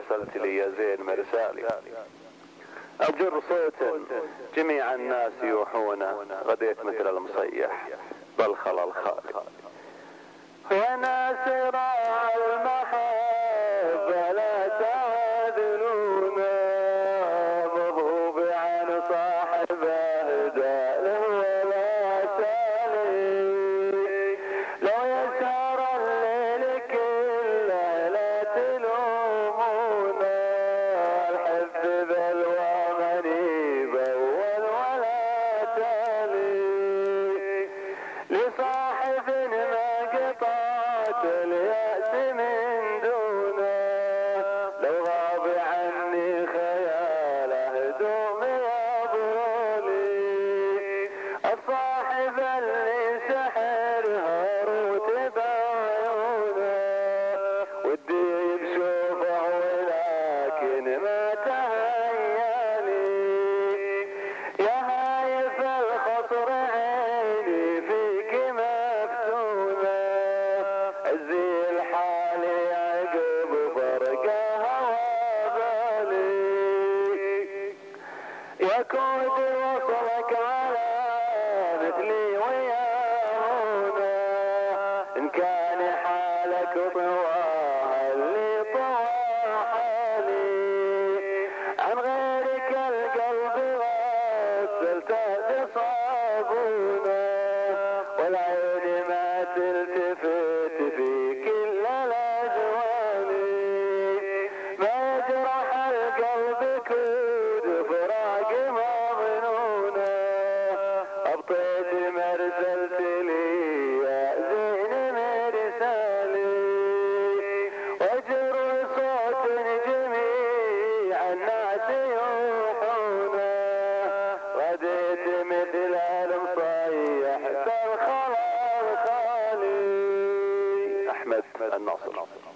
أرسلت لي يا زين مرسالي. أجر صوتا جميع الناس يوحون، غديت مثل المصيح بالخلا الخالي. وانا سراع المحبة لا تعذلونا، مضروب عن صاحبه داله ولا تالي. لو يسهر الليل كله لا تلومونا، الحب بلوى منيب اول ولا تالي. لصاحب ما قطعت اليأس من دونه، لو غاب عني خياله دوم يبرولي. الصاحب اللي سحرها روت بعيونه، ودي بشوفه ولكن ما تهيالي. يا هايف الخصر عيني فيك مفتونة، عزي الحالي عقب فرقها وبالي. يا كود وصلك على مثلي وياهونا، إن كان حالك طواها اللي طوى حالي. عن غيرك القلب غسلته بصابونه، والعين ما تلتفت في كل الأجوان. ما يجرح القلب كود فراق مظنونه، أبطيت مرسلت لي يا زين مرسالي. وجر صوت جميع الناس يوحونه، غديت مثل المصيح بالخلا الخالي. أحمد الناصر.